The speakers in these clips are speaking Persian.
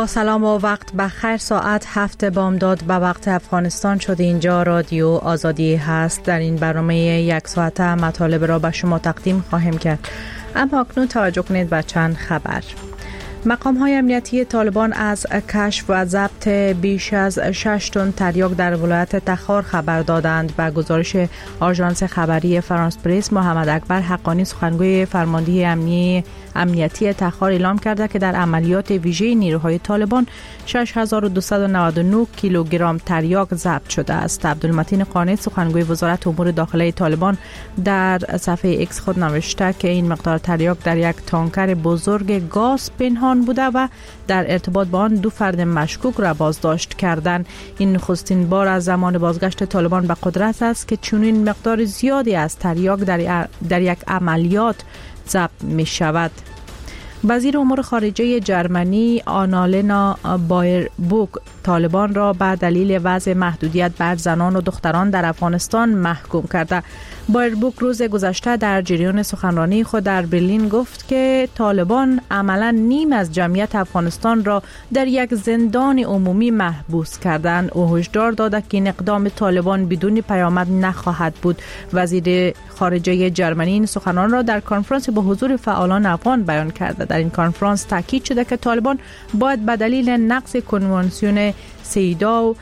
با سلام و وقت بخیر. ساعت 7 بامداد به وقت افغانستان شده. اینجا رادیو آزادی هست. در این برنامه یک ساعته مطالب را به شما تقدیم خواهیم کرد. اما اکنون توجه کنید به چند خبر. مقام‌های امنیتی طالبان از کشف و ضبط بیش از 6 تن تریاک در ولایت تخار خبر دادند. به گزارش آژانس خبری فرانس پرس، محمد اکبر حقانی سخنگوی فرماندهی امنیتی تخار اعلام کرده که در عملیات ویژه نیروهای طالبان 6299 کیلوگرم تریاک ضبط شده است. عبدالمتین قانع سخنگوی وزارت امور داخلی طالبان در صفحه ایکس خود نوشته که این مقدار تریاک در یک تانکر بزرگ گاز پنهان بوده و در ارتباط با آن 2 فرد مشکوک را بازداشت کردند. این نخستین بار از زمان بازگشت طالبان به قدرت است که چنین مقدار زیادی از تریاک در یک عملیات ضبط می شود. وزیر امور خارجه جرمنی آنالنا بایربوک طالبان را به دلیل وضع محدودیت بر زنان و دختران در افغانستان محکوم کرده. بایربوک روز گذشته در جریان سخنرانی خود در برلین گفت که طالبان عملاً نیم از جمعیت افغانستان را در یک زندان عمومی محبوس کردند. او هشدار داد که این اقدام طالبان بدون پیامد نخواهد بود. وزیر خارجه جرمنی این سخنان را در کنفرانس با حضور فعالان افغان بیان کرده. در این کنفرانس تاکید شده که طالبان باید به دلیل نقض کنوانسیون سیداو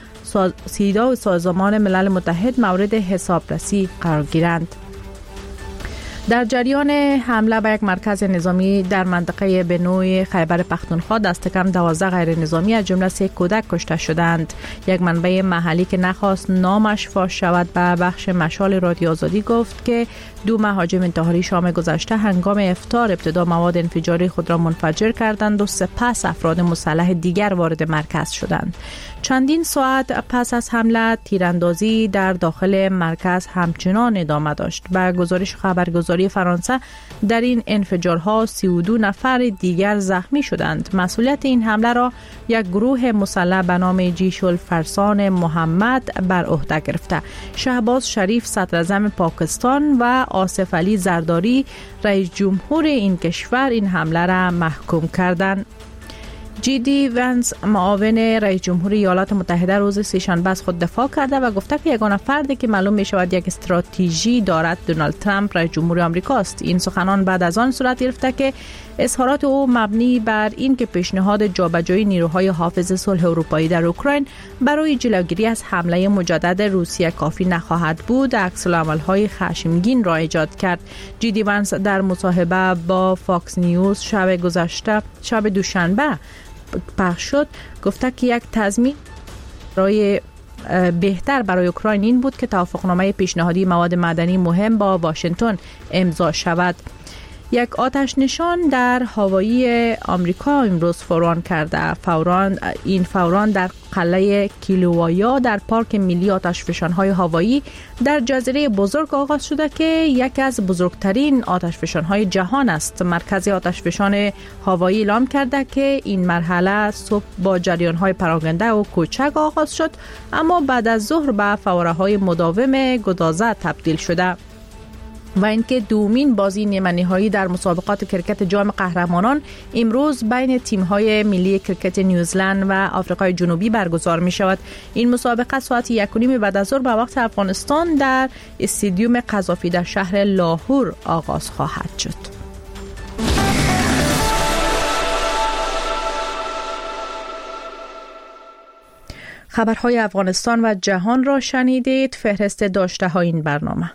سازمان ملل متحد مورد حسابرسی قرار گیرند. در جریان حمله به یک مرکز نظامی در منطقه بنوی خیبر پختونخوا دست کم 12 غیر نظامی از جمله 3 کودک کشته شدند. یک منبع محلی که نخواست نامش فاش شود به بخش مشال رادیو آزادی گفت که 2 مهاجم انتحاری شام گذشته هنگام افطار ابتدا مواد انفجاری خود را منفجر کردند و سپس افراد مسلح دیگر وارد مرکز شدند. چندین ساعت پس از حمله تیراندازی در داخل مرکز همچنان ادامه داشت. با گزارش خبرگزاری فرانسه در این انفجارها 32 نفر دیگر زخمی شدند. مسئولیت این حمله را یک گروه مسلح به نام جیش الفرسان محمد بر عهده گرفته. شهباز شریف صدراعظم پاکستان و آصف علی زرداری رئیس جمهور این کشور این حمله را محکوم کردند. جی.دی ونس معاون رئیس جمهور ایالات متحده روز سه‌شنبه از خود دفاع کرده و گفته که یگانه فردی که معلوم می شود یک استراتژی دارد دونالد ترامپ رئیس جمهور آمریکا است. این سخنان بعد از آن صورت گرفته که اظهارات او مبنی بر این که پیشنهاد جابجایی نیروهای حافظ صلح اروپایی در اوکراین برای جلوگیری از حمله مجدد روسیه کافی نخواهد بود، عکس‌العمل‌های خشمگین را ایجاد کرد. جی.دی ونس در مصاحبه با فاکس نیوز شب دوشنبه پخش شد گفته که یک تضمین بهتر برای اوکراین این بود که توافقنامه پیشنهادی مواد معدنی مهم با واشنگتن امضا شود. یک آتش نشان در هوایی آمریکا امروز فوران کرده. این فوران در قلعه کیلووایا در پارک ملی آتشفشان‌های هوایی در جزیره بزرگ آغاز شده که یکی از بزرگترین آتشفشان‌های جهان است. مرکز آتشفشان هوایی اعلام کرده که این مرحله صبح با جریان‌های پراکنده و کوچک آغاز شد اما بعد از ظهر به فوره‌های مداوم گدازه تبدیل شده. و اینکه دومین بازی نیمه نهایی در مسابقات کرکت جام قهرمانان امروز بین تیم‌های ملی کرکت نیوزلند و آفریقای جنوبی برگزار می شود. این مسابقه ساعت 1:30 بعد از ظهر به وقت افغانستان در استادیوم قذافی در شهر لاهور آغاز خواهد شد. خبرهای افغانستان و جهان را شنیدید. فهرست داشته های این برنامه.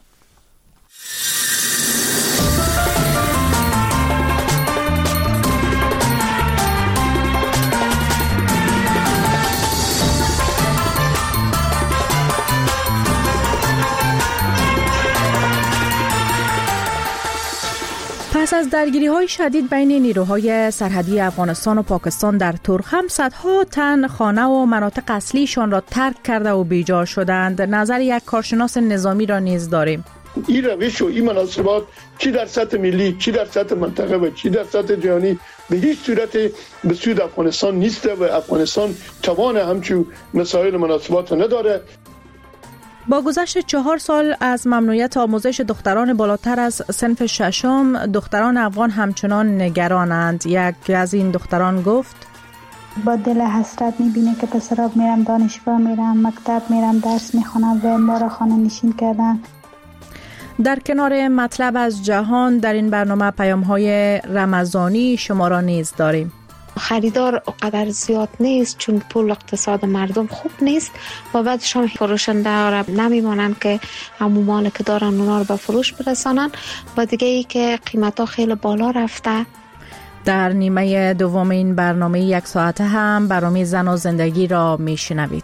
پس از درگیری‌های شدید بین نیروهای سرحدی افغانستان و پاکستان در تورخم، صدها تن خانه و مناطق اصلیشان را ترک کرده و بیجار شدند. نظر یک کارشناس نظامی را نیز داریم. این روش و این مناسبات چی در سطح ملی، چی در سطح منطقه و چی در سطح جهانی به هیچ صورت به سود افغانستان نیست و افغانستان توان همچون مسائل مناسبات نداره. با گذشت 4 سال از ممنوعیت آموزش دختران بالاتر از صنف 6م، دختران افغان همچنان نگرانند. یک از این دختران گفت: با دل حسرت میبینه که پسرا میرم دانشگاه، میرم مکتب، میرم درس میخونم و ما را خانه نشین کردن. در کنار مطلب از جهان در این برنامه پیام‌های رمضانی شما را نیز داریم. خریدار قدر زیاد نیست چون پول اقتصاد مردم خوب نیست و بعدش هم فروشنده ها نمیمانن که همون مال که دارن اونا رو به فروش برسانن و دیگه ای که قیمت ها خیلی بالا رفته. در نیمه دوم این برنامه 1 ساعته هم برنامه زن و زندگی را میشنوید.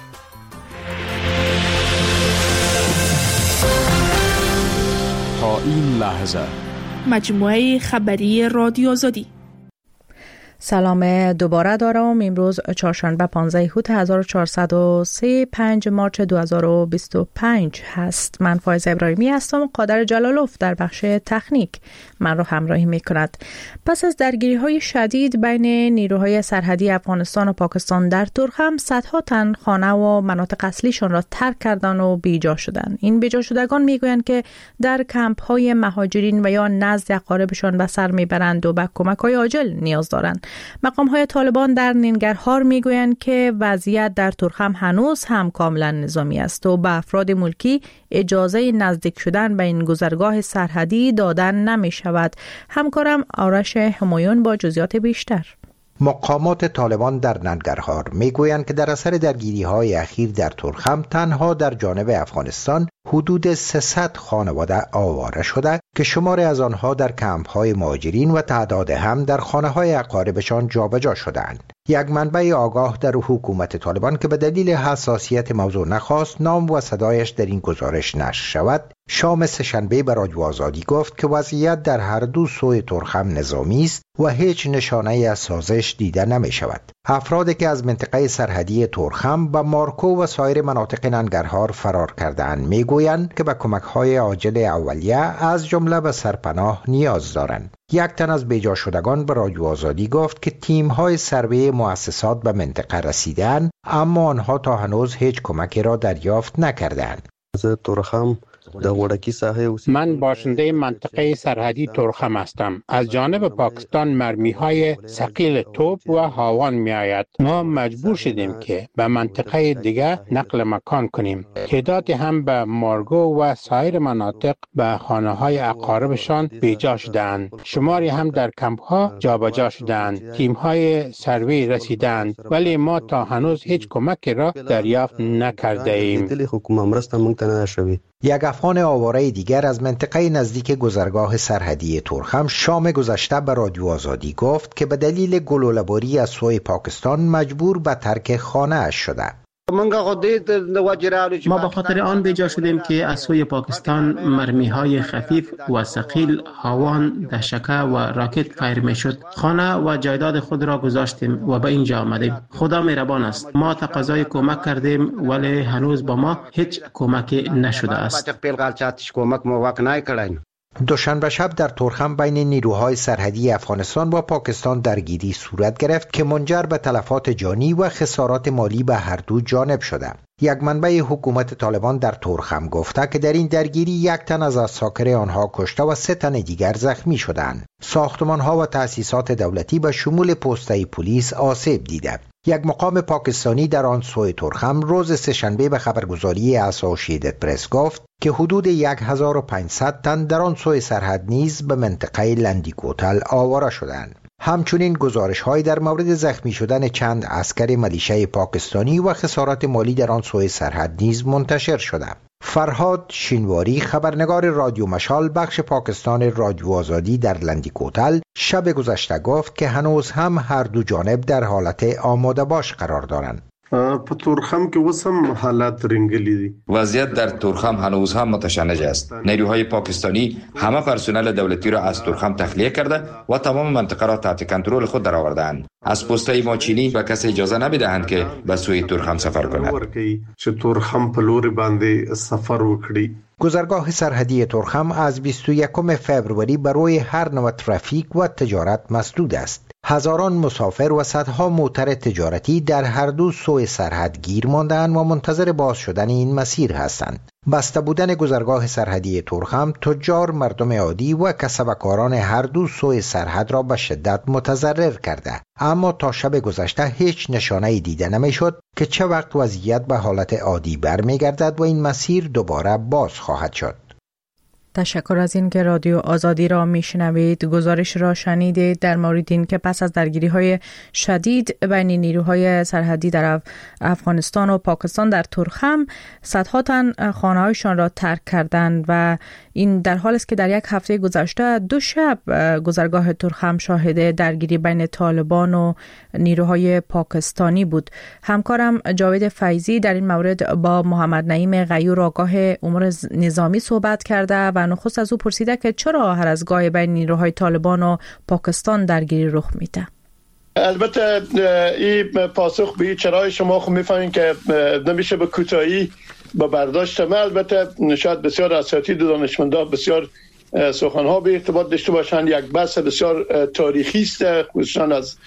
تا این لحظه مجموعه خبری رادیو آزادی. سلام دوباره دارم. امروز چهارشنبه 15 اوت 1403 5 مارچ 2025 هست. من فایزه ابراهیمی هستم و قادر جلالوف در بخش تکنیک من رو همراهی می کند. پس از درگیری های شدید بین نیروهای سرحدی افغانستان و پاکستان در تورخم، صدها تن خانه و مناطق اصلیشان را ترک کردند و بیجا شدند. این بیجا شدگان میگویند که در کمپ های مهاجرین و یا نزد اقاربشان به سر میبرند و به کمک های عاجل نیاز دارند. مقام‌های طالبان در ننگرهار میگویند که وضعیت در تورخم هنوز هم کاملا نظامی است و به افراد ملکی اجازه نزدیک شدن به این گذرگاه سرحدی دادن نمی شود. همکارم آرش همایون با جزئیات بیشتر. مقامات طالبان در ننگرهار میگویند که در اثر درگیری‌های اخیر در تورخم تنها در جانب افغانستان حدود 300 خانواده آواره شده که شماری از آنها در کمپ‌های مهاجرین و تعداد هم در خانه‌های اقاربشان جابجا شدند. یک منبع آگاه در حکومت طالبان که به دلیل حساسیت موضوع نخواست نام و صدایش در این گزارش نشر شود، شام سه‌شنبه به رادیو آزادی گفت که وضعیت در هر دو سوی تورخم نظامی است و هیچ نشانه از سازش دیده نمی شود. افرادی که از منطقه سرحدی تورخم به مارکو و سایر مناطق ننگرهار فرار کردند میگویند که به کمک‌های عاجل اولیه از جمله به سرپناه نیاز دارند. یک تن از بیجا شدگان به رادیو آزادی گفت که تیم‌های سروی مؤسسات به منطقه رسیدند اما آنها تا هنوز هیچ کمکی را دریافت نکردند. من باشنده منطقه سرحدی تورخم هستم. از جانب پاکستان مرمی‌های ثقیل توپ و هاوان می‌آید. ما مجبور شدیم که به منطقه دیگر نقل مکان کنیم. تعدادی هم به مارگو و سایر مناطق به خانه‌های اقاربشان بیجا شدند. شماری هم در کمپ‌ها جابجا شدند. تیم‌های سروی رسیدند ولی ما تا هنوز هیچ کمکی را دریافت نکرده ایم. یک افغان آواره دیگر از منطقه نزدیک گذرگاه سرحدی تورخم شام گذشته به رادیو آزادی گفت که به دلیل گلوله‌باری از سوی پاکستان مجبور به ترک خانه اش شده. ما به خاطر آن بیجا شدیم که از سوی پاکستان مرمی‌های خفیف و ثقیل، هاوان، دشکه و راکت فایر می‌شد. خانه و جایداد خود را گذاشتیم و به اینجا آمدیم. خدا مهربان است. ما تقاضای کمک کردیم ولی هنوز با ما هیچ کمکی نشده است. دوشنبه شب در تورخم بین نیروهای سرحدی افغانستان و پاکستان درگیری صورت گرفت که منجر به تلفات جانی و خسارات مالی به هر دو جانب شده. یک منبع حکومت طالبان در تورخم گفته که در این درگیری 1 تن از عساکر آنها کشته و 3 تن دیگر زخمی شدند. ساختمان‌ها و تأسیسات دولتی به شمول پست‌های پلیس آسیب دیده. یک مقام پاکستانی در آن سوی تورخم روز سه‌شنبه به خبرگزاری اسوسییتد پرس گفت که حدود 1500 تن در آن سوی سرحد نیز به منطقه لندیکوتل آواره شدند. همچنین گزارش‌هایی در مورد زخمی شدن چند عسکر ملیشه پاکستانی و خسارات مالی در آن سوی سرحد نیز منتشر شده. فرهاد شینواری، خبرنگار رادیو مشال بخش پاکستان رادیو آزادی در لندیکوتل، شب گذشته گفت که هنوز هم هر دو جانب در حالت آماده باش قرار دارند. په تورخم کې اوس هم حالات رنگلی دي. وضعیت در تورخم هنوز هم متشنج است. نیروهای پاکستانی همه پرسنل دولتی را از تورخم تخلیه کرده و تمام منطقه را تحت کنترل خود درآوردند. از پست‌های ماچینی به کسی اجازه نمیدهند که به سوی تورخم سفر کند. چې تورخم په لور باندې سفر وکړي. گذرگاه سرحدی تورخم از 21 فوریه برای هر نوع ترافیک و تجارت مسدود است. هزاران مسافر و صدها موتر تجارتی در هر دو سوی سرحد گیر مانده‌اند و منتظر باز شدن این مسیر هستند. بسته بودن گذرگاه سرحدی تورخم تجار، مردم عادی و کسبکاران هر دو سوی سرحد را به شدت متضرر کرده، اما تا شب گذشته هیچ نشانه‌ای دیده نمی‌شد که چه وقت وضعیت به حالت عادی برمیگردد و این مسیر دوباره باز خواهد شد. تشکر از این که رادیو آزادی را میشنوید. گزارش را شنیدید در مورد این که پس از درگیری‌های شدید بین نیروهای سرحدی در افغانستان و پاکستان در تورخم، صدها تن خانه‌هایشان را ترک کردند و این در حالی است که در یک هفته گذشته 2 شب گذرگاه تورخم شاهد درگیری بین طالبان و نیروهای پاکستانی بود. همکارم جاوید فیضی در این مورد با محمد نعیم غیور آگاه امور نظامی صحبت کرده و نخست از او پرسیده که چرا هر از گاهی بین نیروهای طالبان و پاکستان درگیری رخ میده. البته این پاسخ به چرای شما خب میفهمین که نمیشه به کوتاهی با برداشت. من البته شاید بسیار اساتید و دانشمندان بسیار سخنها به ارتباط داشته باشند. یک بحث بسیار تاریخی است، خصوصا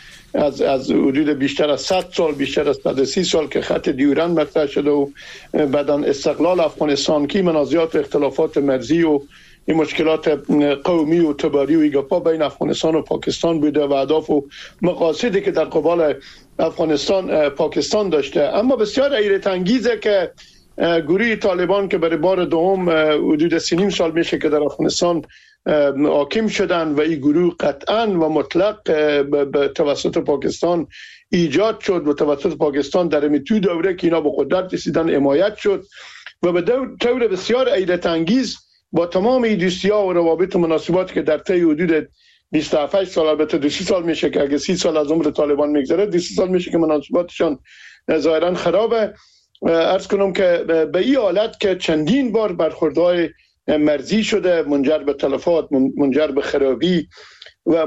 از حدود بیشتر از 100 سال، بیشتر از 130 سال که خط دیورند مطرح شده و بعداً استقلال افغانستان که منازعات و اختلافات مرزی و این مشکلات قومی و تباری و ایگاپا بین افغانستان و پاکستان بوده و اهداف و مقاصدی که در قبال افغانستان پاکستان داشته. اما بسیار حیرت انگیزه که گروه طالبان که برای بار دوم حدود 3.5 سال میشه که در افغانستان حاکم شدن و این گروه قطعاً و مطلق به توسط پاکستان ایجاد شد و توسط پاکستان در این دوره که اینا به قدرت رسیدن حمایت شد و به طور بسیار حیرت انگیز با تمام این دوستی‌ها و روابط و مناسبات که در طی حدود 27 سال، البته 2 سال میشه که اگه 30 سال از عمر طالبان میگذره، 2 سال میشه که مناسباتشان ظاهراً خرابه. عرض کنم که به این حالت که چندین بار برخوردهای مرزی شده، منجر به تلفات، منجر به خرابی و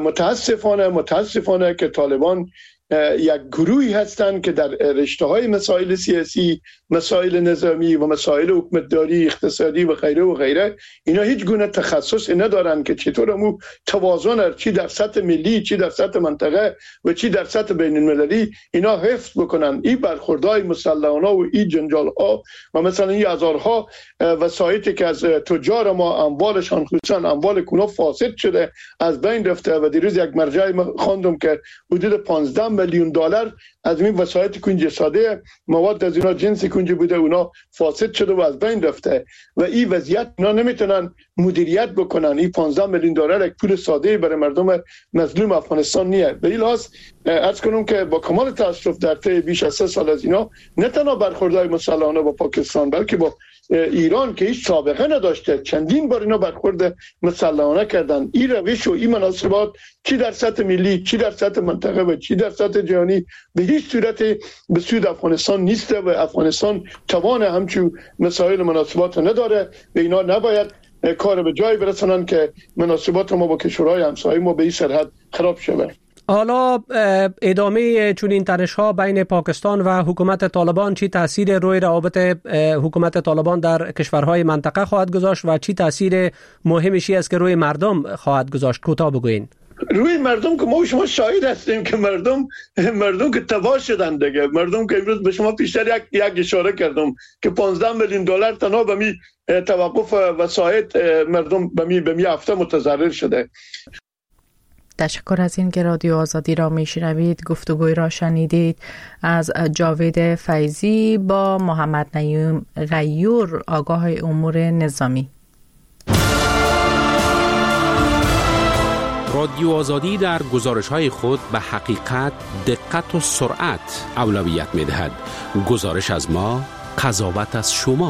متاسفانه که طالبان یک گروهی هستند که در رشته‌های مسائل سیاسی، مسائل نظامی و مسائل حکومتداری، اقتصادی و غیره اینا هیچ گونه تخصص ندارن که چطور امو توازن چی در سطح ملی، چی در سطح منطقه و چی در سطح بین المللی اینا حفظ بکنن. این برخوردهای مسلحانه و این جنجال‌ها و مثلا این هزارها وسایتی که از تجار ما اموالشان، خصوصا اموال کونا فاسد شده، از بین رفته و دیروز یک مرجع خواندم که حدود 15 میلیون دلار از این وسایت کنج ساده، مواد از اینا جنسی کنج بوده، اونا فاسد شده و از بین رفته و این وضعیت اینا نمیتونن مدیریت بکنن. این 15 میلیون دلار یک پول ساده برای مردم مظلوم افغانستان نیه. به این لحاظ عرض کنم که با کمال تاسف در طی بیش از 3 سال از اینا نه تنها برخوردهای مسلحانه با پاکستان بلکه با ایران که هیچ سابقه نداشته چندین بار اینا برخورد مسلحانه کردن. این روش و این مناسبات چی در سطح ملی، چی در سطح منطقه و چی در سطح جهانی به هیچ صورت به سود افغانستان نیست و افغانستان توان همچون مسائل مناسبات نداره و اینا نباید کار به جای برسونن که مناسبات ما با کشورهای همسایه ما به این سرحد خراب شود. حالا ادامه چنین تنش‌ها بین پاکستان و حکومت طالبان چی تاثیر روی روابط حکومت طالبان در کشورهای منطقه خواهد گذاشت و چی تاثیر مهمشی است که روی مردم خواهد گذاشت؟ کوتاه بگوین. روی مردم که ما شما شاهد هستیم که مردم که تباه شدن دیگه. مردم که امروز به شما پیشتر یک اشاره کردم که 15 میلیون دلار تنها به می توقف وسایط مردم به می هفته متضرر شده. تشکر از این که رادیو آزادی را میشنوید. گفتگوی را شنیدید از جاوید فیضی با محمد نعیم غیور آگاه امور نظامی. رادیو آزادی در گزارش‌های خود به حقیقت، دقت و سرعت اولویت می‌دهد. گزارش از ما، قضاوت از شما.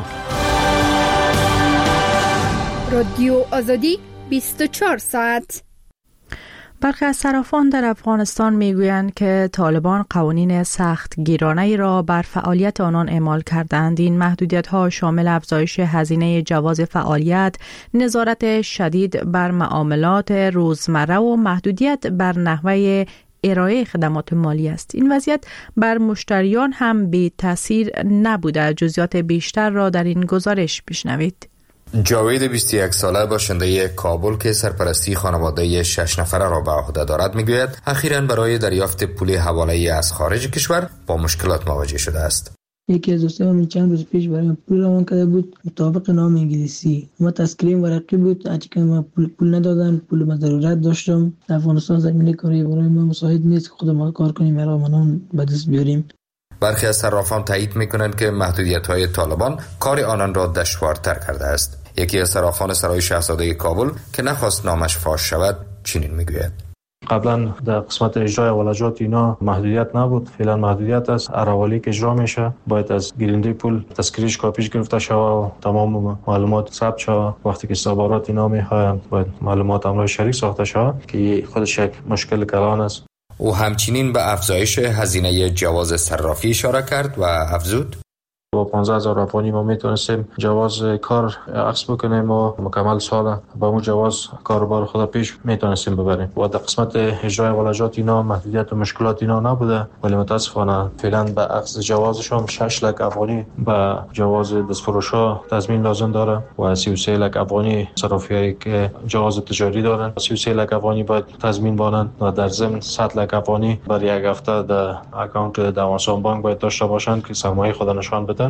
رادیو آزادی 24 ساعت. برخی از صرافان در افغانستان میگویند که طالبان قوانین سخت گیرانه‌ای را بر فعالیت آنان اعمال کردند. این محدودیت‌ها شامل افزایش هزینه جواز فعالیت، نظارت شدید بر معاملات روزمره و محدودیت بر نحوه ارائه خدمات مالی است. این وضعیت بر مشتریان هم بی تاثیر نبوده. جزئیات بیشتر را در این گزارش بشنوید. جاوید 21 ساله باشنده کابل که سرپرستی خانواده 6 نفره را به عهده دارد میگوید اخیراً برای دریافت پول حواله‌ای از خارج کشور با مشکلات مواجه شده است. یکی از دوستان چند روز پیش برای پول روان کرده بود مطابق نام انگلیسی، ما تسکرین ورقی بود، هرچی ما پول ندادن، پول ما ضرورت داشتم. افغانستان زمینه کاری برای ما مساعد نیست که خود ما کار کنیم مرامنان به دست بیاریم. برخی از صرافان تایید میکنند که محدودیت‌های طالبان کار آنان را دشوارتر کرده است. یکی از صرافان سرای شاهزاده کابل که نخواست نامش فاش شود چنین میگوید: قبلا در قسمت اجرای ولجات اینا محدودیت نبود، فعلا محدودیت است. اراوالی که اجرا میشه باید از گیرنده پول تذکریش کاپیش گرفته شود و تمام معلومات ثبت شود. وقتی که استخبارات اینا میخواین باید معلومات املاک شریک ساخته شود که خودش یک مشکل کلان است. او همچنین به افزایش هزینه جواز صرافی اشاره کرد و افزود: با 15,000 افغانی ما میتونستیم جواز کار اخذ بکنیم و مکمل سال با اون جواز کاروبار خود پیش میتونستیم ببریم. و در قسمت اجرای ولجات اینا محدودیت و مشکلات اینا نبوده، ولی متاسفانه فعلا به اخذ جوازشون 6 لک افغانی به جواز دستفروشا تضمین لازم داره و 33 لک افغانی صرافیایی که جواز تجاری دارن 33 لک افغانی باید تضمین بانن و در ضمن 100 لک افغانی برای یک هفته در اکانت افغانستان بانک باید داشته باشند که سرمایه خود نشان بدن.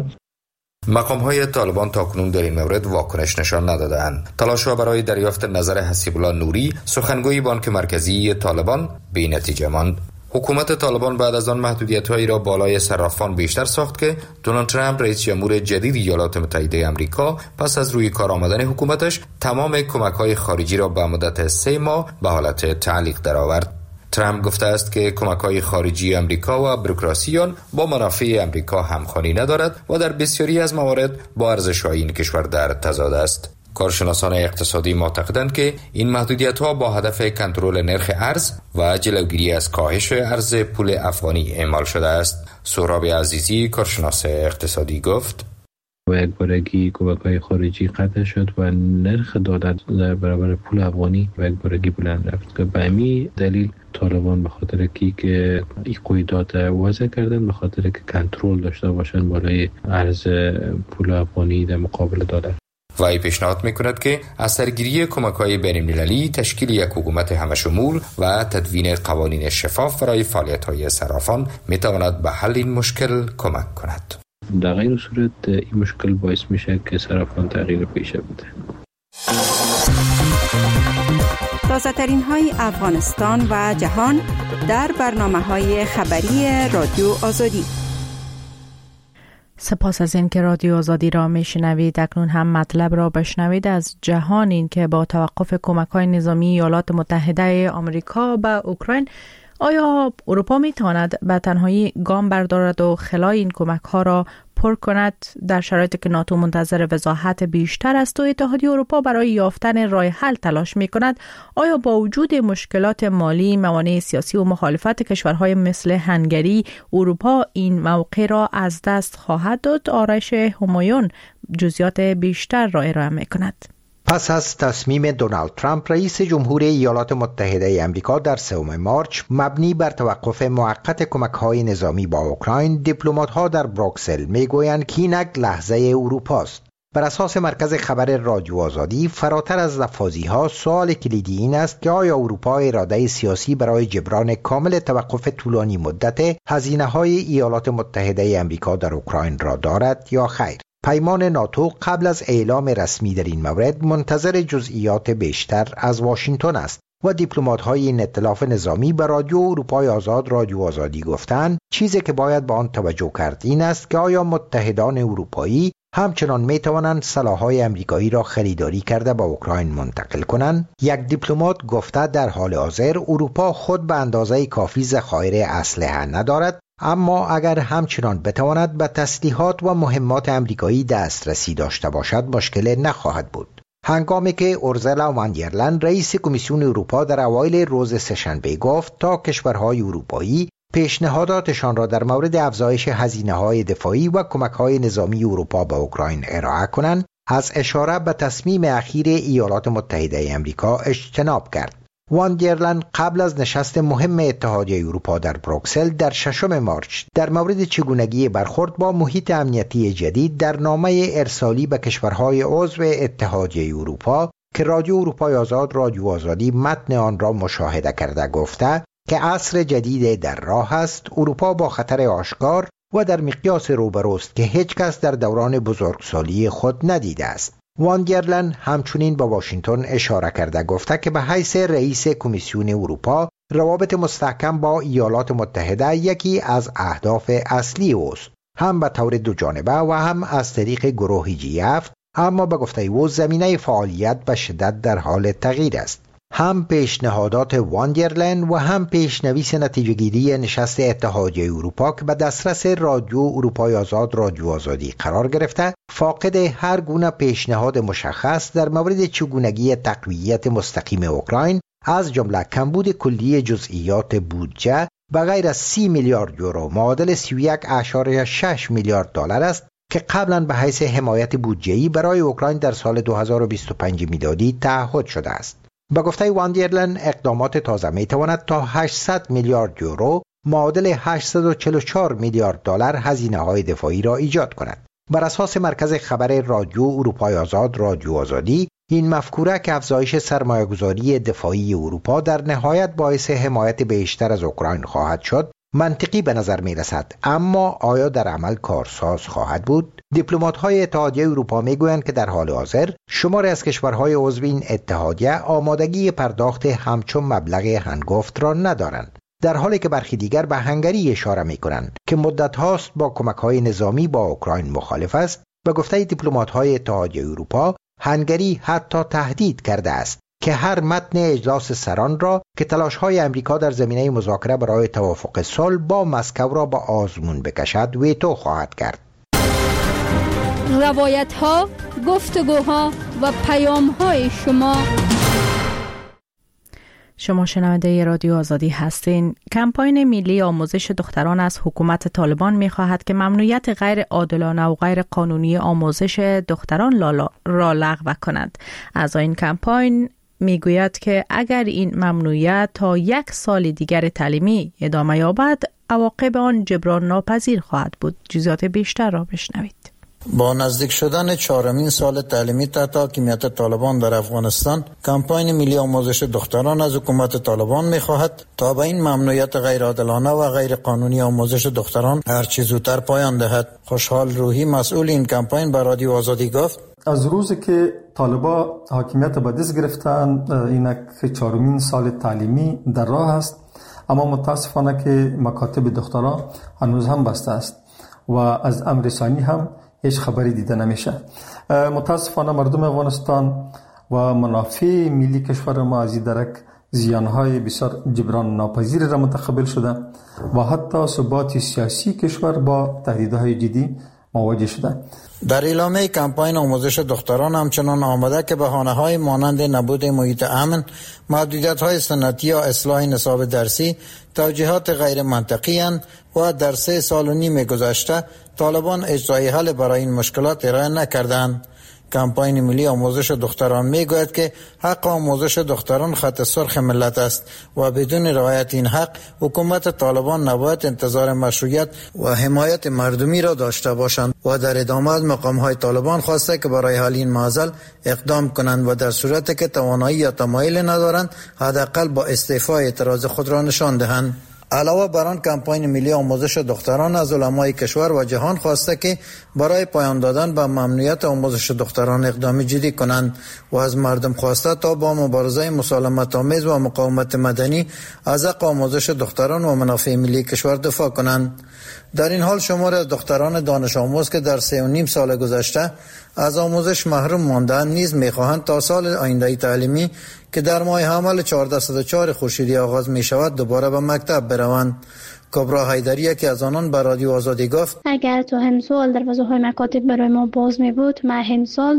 مقام‌های طالبان تاکنون در این مورد واکنش نشان ندادند. تلاش‌ها برای دریافت نظر حسیب الله نوری، سخنگوی بانک مرکزی طالبان، بی‌نتیجه ماند. حکومت طالبان بعد از آن محدودیت‌هایی را بالای صرافان بیشتر ساخت که دونالد ترامپ رئیس جمهور جدید ایالات متحده آمریکا پس از روی کار آمدن حکومتش تمام کمک‌های خارجی را به مدت 3 ماه به حالت تعلیق درآورد. ترامپ گفته است که کمک‌های خارجی آمریکا و بوروکراسی آن با منافع آمریکا همخوانی ندارد و در بسیاری از موارد با ارزش‌های این کشور در تضاد است. کارشناسان اقتصادی معتقدند که این محدودیت‌ها با هدف کنترل نرخ ارز و جلوگیری از کاهش ارز پول افغانی اعمال شده است. سهراب عزیزی، کارشناس اقتصادی، گفت: و یک بارگی کمک‌های خارجی قطع شد و نرخ دولت در برابر پول افغانی و یک بارگی بلند رفت که به همین دلیل طالبان به خاطر که این قیودات وضع کردن، به خاطر که کنترل داشته باشن بالای ارز پول افغانی در مقابل دلار. وی پیشنهاد میکند که از سرگیری کمک‌های بین‌المللی، تشکیل یک حکومت همشمول و تدوین قوانین شفاف برای فعالیت‌های صرافان میتواند به حل این مشکل کمک کند. در غیر صورت این مشکل باعث میشه که صرافان تغییر پیشه بده. تازه ترین های افغانستان و جهان در برنامه‌های خبری رادیو آزادی. سپاس از این که رادیو آزادی را میشنوید. اکنون هم مطلب را بشنوید از جهان. این که با توقف کمک‌های نظامی ایالات متحده آمریکا به اوکراین، آیا اروپا میتواند به تنهایی گام بردارد و خلای این کمک‌ها را پر کند در شرایطی که ناتو منتظر وضاحت بیشتر است و اتحادیه اروپا برای یافتن راه حل تلاش می‌کند؟ آیا با وجود مشکلات مالی، موانع سیاسی و مخالفت کشورهای مثل هنگری، اروپا این موقع را از دست خواهد داد؟ آرش همایون جزئیات بیشتر را ارائه می‌کند. پس از تصمیم دونالد ترامپ رئیس جمهور ایالات متحده آمریکا در 3 مارچ مبنی بر توقف موقت کمک‌های نظامی با اوکراین، دیپلمات‌ها در بروکسل میگویند که اینک لحظه اروپاست. بر اساس مرکز خبر رادیو آزادی، فراتر از لفاظی‌ها سوال کلیدی این است که آیا اروپا اراده سیاسی برای جبران کامل توقف طولانی مدت هزینه‌های ایالات متحده آمریکا در اوکراین را دارد یا خیر؟ پیمان ناتو قبل از اعلام رسمی در این مورد منتظر جزئیات بیشتر از واشنگتن است و دیپلمات‌های این ائتلاف نظامی به رادیو اروپای آزاد رادیو آزادی گفتند چیزی که باید به آن توجه کرد این است که آیا متحدان اروپایی همچنان میتوانند سلاح‌های آمریکایی را خریداری کرده به اوکراین منتقل کنند. یک دیپلمات گفته در حال حاضر اروپا خود به اندازه کافی ذخایر اسلحه ندارد، اما اگر همچنان بتواند به تسلیحات و مهمات آمریکایی دسترسی داشته باشد مشکل نخواهد بود. هنگامی که اورسولا فون در لین رئیس کمیسیون اروپا در اوایل روز سه‌شنبه گفت تا کشورهای اروپایی پیشنهاداتشان را در مورد افزایش هزینه‌های دفاعی و کمک‌های نظامی اروپا به اوکراین ارائه کنند، از اشاره به تصمیم اخیر ایالات متحده آمریکا اجتناب کرد. وان دیرلن قبل از نشست مهم اتحادیه اروپا در بروکسل در 6 مارچ در مورد چگونگی برخورد با محیط امنیتی جدید در نامه ارسالی به کشورهای عضو اتحادیه اروپا که رادیو اروپای آزاد رادیو آزادی متن آن را مشاهده کرده گفته که عصر جدید در راه است. اروپا با خطر آشکار و در مقیاس روبروست که هیچ کس در دوران بزرگسالی خود ندیده است. وان دیرلن همچنین با واشنگتن اشاره کرده گفته که به حیث رئیس کمیسیون اروپا روابط مستحکم با ایالات متحده یکی از اهداف اصلی اوست، هم به طور دو جانبه و هم از طریق گروه G7، اما به گفته او زمینه فعالیت به شدت در حال تغییر است. هم پیشنهادات وان دیرلن و هم پیشنویس نتیجه‌گیری نشست اتحادیه اروپا که به دسترس رادیو اروپای آزاد رادیو آزادی قرار گرفته فاقد هر گونه پیشنهاد مشخص در مورد چگونگی تقویت مستقیم اوکراین از جمله کمبود کلی جزئیات بودجه به غیر از 30 میلیارد یورو معادل 31.6 میلیارد دلار است که قبلا به حیث حمایت بودجه‌ای برای اوکراین در سال 2025 میلادی تعهد شده است. به گفته وان دیرلن اقدامات تازه می تواند تا 800 میلیارد یورو معادل 844 میلیارد دلار هزینه های دفاعی را ایجاد کند. بر اساس مرکز خبر رادیو اروپای آزاد رادیو آزادی، این مفکوره که افزایش سرمایه‌گذاری دفاعی اروپا در نهایت باعث حمایت بیشتر از اوکراین خواهد شد منطقی به نظر می رسد، اما آیا در عمل کارساز خواهد بود؟ دیپلمات‌های اتحادیه اروپا می گویند که در حال حاضر شماری از کشورهای عضو این اتحادیه آمادگی پرداخت همچون مبلغ هنگفت را ندارند، در حالی که برخی دیگر به هنگری اشاره می کنند که مدت هاست با کمک‌های نظامی با اوکراین مخالف است. به گفته دیپلمات‌های اتحادیه اروپا، هنگری حتی تهدید کرده است که هر متن اجلاس سران را که تلاش‌های امریکا در زمینه مذاکره برای توافق صلح با مسکو را با آزمون بکشد ویتو خواهد کرد. روایت‌ها، گفتگوها و پیام‌های شما شنونده رادیو آزادی هستین. کمپاین ملی آموزش دختران از حکومت طالبان می‌خواهد که ممنوعیت غیر عادلانه و غیر قانونی آموزش دختران را لغو کند. از این کمپاین میگوید که اگر این ممنوعیت تا 1 سال دیگر تعلیمی ادامه یابد، عواقب آن جبران ناپذیر خواهد بود. جزئیات بیشتر را بشنوید. با نزدیک شدن 4مین سال تعلیمی تحت حاکمیت طالبان در افغانستان، کمپاین ملی آموزش دختران از حکومت طالبان می‌خواهد تا به این ممنوعیت غیرعادلانه و غیر قانونی آموزش دختران هرچه زودتر پایان دهد. خوشحال روحی، مسئول این کمپاین، به رادیو آزادی گفت: از روزی که طالبان حاکمیت به دست گرفتن، اینک 4مین سال تعلیمی در راه است، اما متاسفانه که مکاتب دختران هنوز هم بسته است و از امر رسانی هم هیچ خبری دیده نمیشه. متاسفانه مردم افغانستان و منافع ملی کشور ما از این درک زیانهای بسیار جبران ناپذیر را متقبل شده و حتی ثبات سیاسی کشور با تهدیدهای جدی مواجه شده. در اعلامیه کمپاین آموزش دختران همچنان آمده که بهانه‌های مانند نبود محیط امن، محدودیت‌های سنتی یا اصلاح نصاب درسی توجیهات غیر منطقی اند و در 3 سال و نیم گذشته طالبان اجرای حل برای این مشکلات ارائه نکردند. کمپاین ملی آموزش دختران میگوید که حق آموزش دختران خط سرخ ملت است و بدون رعایت این حق حکومت طالبان نباید انتظار مشروعیت و حمایت مردمی را داشته باشند و در ادامه از مقام‌های طالبان خواسته که برای حل این معضل اقدام کنند و در صورتی که توانایی یا تمایل ندارند حداقل با استعفا اعتراض خود را نشان دهند. علاوه بر آن، کمپاین ملی آموزش دختران از علمای کشور و جهان خواسته که برای پایان دادن به ممنوعیت آموزش دختران اقدام جدی کنند و از مردم خواسته تا با مبارزه مسالمت آمیز و مقاومت مدنی از حق آموزش دختران و منافع ملی کشور دفاع کنند. در این حال شماری از دختران دانش آموز که در 3.5 سال گذشته از آموزش محروم ماندند نیز می‌خواهند تا سال آینده تعلیمی که در ماه حمل 1404 خورشیدی آغاز می شود دوباره به مکتب بروند. کبرا حیدری که از آنان به رادیو آزادی گفت: اگر تو همسال دروازه‌های مکاتب برای ما باز می بود، ما همسال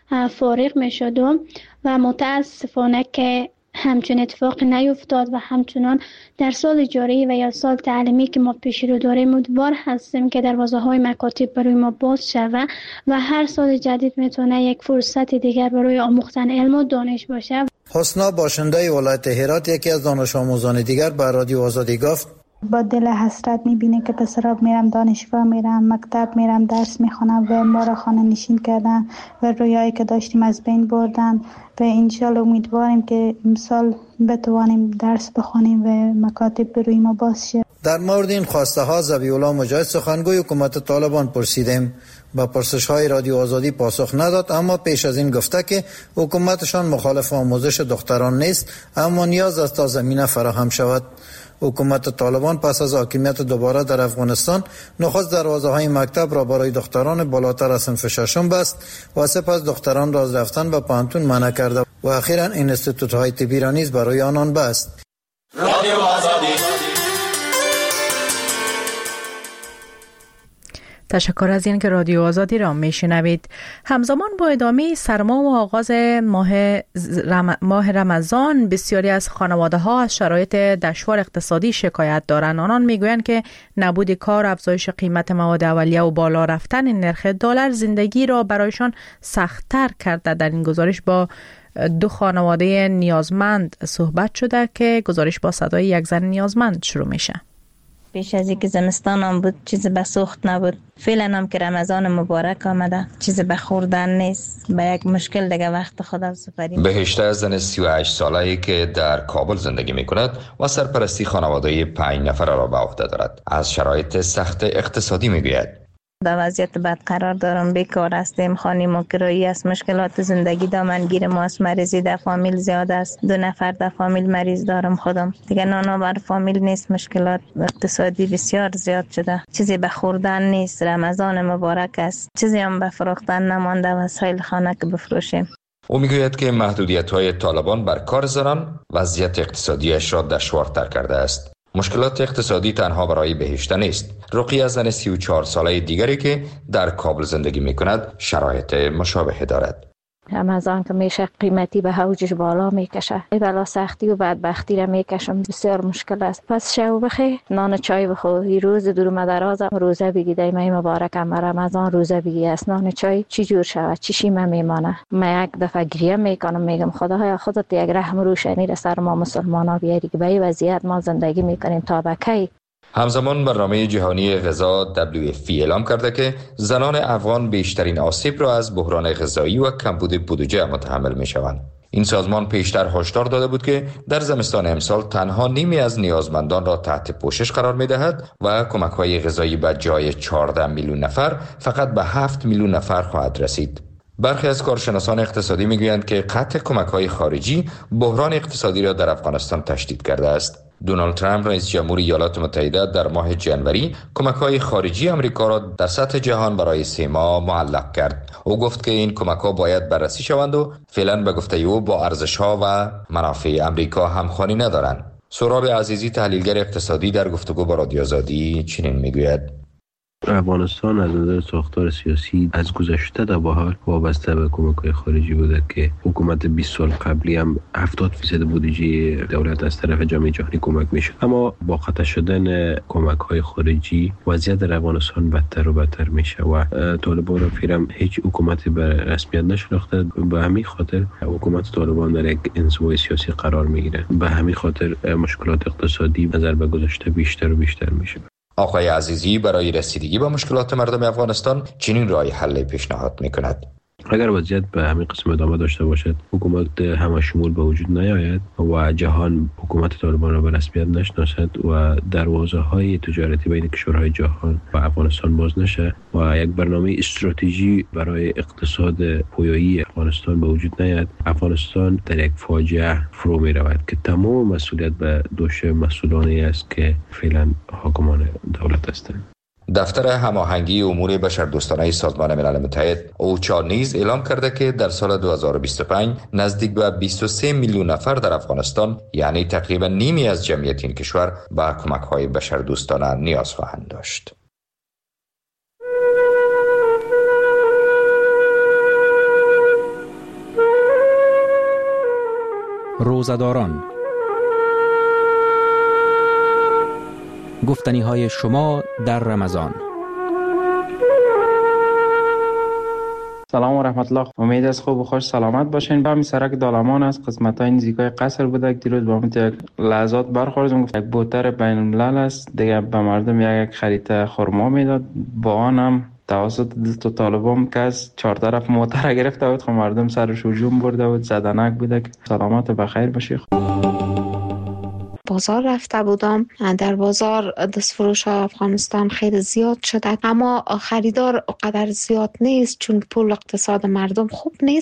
فارغ می شدم و متاسفانه که همچون اتفاق نیفتاد و همچنان در سال جاری و یا سال تعلیمی که ما پیش رو داریم امیدوار هستیم که دروازه‌های مکاتب برای ما باز شود و هر سال جدید میتونه یک فرصت دیگر برای آموختن علم و دانش باشه. حسنا باشنده ولایت هرات یکی از دانش آموزان دیگر به رادیو آزادی گفت با دل حسرت میبینه که پسرا میرم دانشگاه، میرم مکتب، میرم درس میخونم و ما را خانه نشین کردن و رویایی که داشتیم از بین بردن و انشالله امیدواریم که امسال بتوانیم درس بخونیم و مکاتب بروی ما باز شه. در مورد این خواسته ها ذبیح الله مجاهد سخنگوی حکومت طالبان پرسیدیم. با پرسش های رادیو آزادی پاسخ نداد، اما پیش از این گفته که حکومتشان مخالف آموزش دختران نیست، اما نیاز است تا زمینه فراهم شود. حکومت طالبان پس از حاکمیت دوباره در افغانستان نخست دروازه های مکتب را برای دختران بالاتر از صنف ششم بست و سپس دختران را از رفتن به پانتون منع کرده و اخیراً اینستیتوت های طبی را نیز برای آنان بست. رادیو آزادی. تشکر از این که رادیو آزادی را میشنوید. همزمان با ادامه سرما و آغاز ماه رمضان، بسیاری از خانواده ها از شرایط دشوار اقتصادی شکایت دارند. آنان میگویند که نبود کار، افزایش قیمت مواد اولیه و بالا رفتن نرخ دلار زندگی را برایشان سخت‌تر کرده. در این گزارش با دو خانواده نیازمند صحبت شده که گزارش با صدای یک زن نیازمند شروع میشه. پیش از اینکه زمستان هم بود چیز به سوخت نبود، فعلا هم که رمضان مبارک آمده چیز به خوردن نیست، به یک مشکل دیگه وقت خدا سپاریم. بهشته زن 38 ساله‌ای که در کابل زندگی می‌کند و سرپرستی خانواده 5 نفره را به عهده دارد از شرایط سخت اقتصادی میگوید. در وضعیت بد قرار دارم، بیکار هستیم، خانه ما کرایی است، مشکلات زندگی دامنگیر ما است، مریضی در فامیل زیاد است، 2 نفر در فامیل مریض دارم خودم، دیگه نانا بر فامیل نیست، مشکلات اقتصادی بسیار زیاد شده، چیزی به خوردن نیست، رمضان مبارک است، چیزی هم به فروختن نمانده، وسایل خانه که بفروشیم. او میگوید که محدودیت‌های طالبان بر کار زنان وضعیت اقتصادیش را دشوارتر کرده است. مشکلات اقتصادی تنها برای بهشته نیست. رقیه زن 34 ساله دیگری که در کابل زندگی می‌کند شرایط مشابه دارد. رمضان که میشه قیمتی به اوجش بالا میکشه، بلا سختی و بدبختی را میکشم، بسیار مشکل است. پس شو بخی، نان چای بخو، این روز دور درازم روزه بگیده، مای مبارکم رمضان روزه بگی است، نان چای چی جور شود، چی شیمه میمانه. من یک دفعه گریه میکنم، میگم خدایا خودت یک رحم روشنی را سر ما مسلمانا بیاری که به این وضعیت ما زندگی میکنیم تا به کی. همزمان برنامه جهانی غذا WFP اعلام کرده که زنان افغان بیشترین آسیب را از بحران غذایی و کمبود بودجه متحمل می شوند. این سازمان پیشتر هشدار داده بود که در زمستان امسال تنها نیمی از نیازمندان را تحت پوشش قرار می دهد و کمک‌های غذایی به جای 14 میلیون نفر فقط به 7 میلیون نفر خواهد رسید. برخی از کارشناسان اقتصادی می گویند که قطع کمک‌های خارجی بحران اقتصادی را در افغانستان تشدید کرده است. دونالد ترامپ رئیس جمهور ایالات متحده در ماه جنوری کمک‌های خارجی آمریکا را در سطح جهان برای 3 ماه معلق کرد. او گفت که این کمک‌ها باید بررسی شوند و فعلا به گفته او با ارزش‌ها و منافع آمریکا همخوانی ندارند. سهراب عزیزی تحلیلگر اقتصادی در گفتگو با رادیو آزادی چنین میگوید: افغانستان از نظر ساختار سیاسی از گذشته تا به حال وابسته به کمک‌های خارجی بوده که حکومت 20 سال قبلی هم 70% بودجه دولت از طرف جامعه جهانی کمک میشد، اما با قطع شدن کمک‌های خارجی وضعیت در افغانستان بدتر و بدتر میشه و طالبان را فعلا هیچ حکومتی به رسمیت نشناخته. به همین خاطر حکومت طالبان در یک انزوای سیاسی قرار میگیره، به همین خاطر مشکلات اقتصادی نظر به گذشته بیشتر و بیشتر میشه. آقای عزیزی برای رسیدگی به مشکلات مردم افغانستان چنین راه حل پیشنهاد میکند: اگر وضعیت به همین قسم ادامه داشته باشد، حکومت همه شمول به وجود نیاید و جهان حکومت طالبان را به رسمیت نشناسد و دروازه‌های تجارتی بین کشورهای جهان و افغانستان باز نشه و یک برنامه استراتژی برای اقتصاد پویایی افغانستان به وجود نیاید، افغانستان در یک فاجعه فرو می رود که تمام مسئولیت به دوش مسئولانی است که فعلا حاکمان دولت هستند. دفتر هماهنگی امور بشردوستانه سازمان ملل متحد اوچا نیز اعلام کرده که در سال 2025 نزدیک به 23 میلیون نفر در افغانستان، یعنی تقریبا نیمی از جمعیت این کشور، به کمک‌های بشردوستانه نیاز خواهند داشت. روزه‌داران، گفتنی‌های شما در رمضان. سلام و رحمت الله. امید است خوب و خوش سلامت باشین. به همین سرک دالمان است، قسمت‌های نزدیکای قصر بوده که دیروز با یک لحظات برخوردم. یک بوتر بین الملل است دیگه، به مردم یک خرید خرما میداد. با آنم توسط دست طالبان که از چهار طرف موتر گرفته بود، مردم سرش هجوم برده بود، زدنک بوده. سلامت و بخیر باشی. بازار رفته بودم، در بازار دستفروش های افغانستان خیلی زیاد شده، اما خریدار قدر زیاد نیست چون پول اقتصاد مردم خوب نیست.